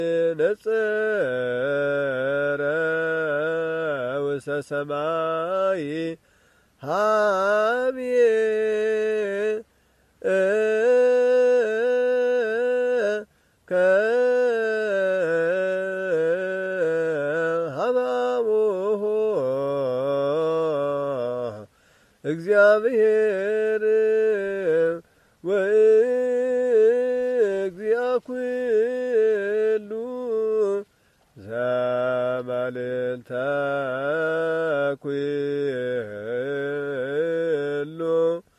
ነጽረ ውስተ ሰማይ ሀብየ ከሀባሞሆ እግዚአብሔር ወእግዚአ ኩሉ ዘመልዕልተ ኩሉ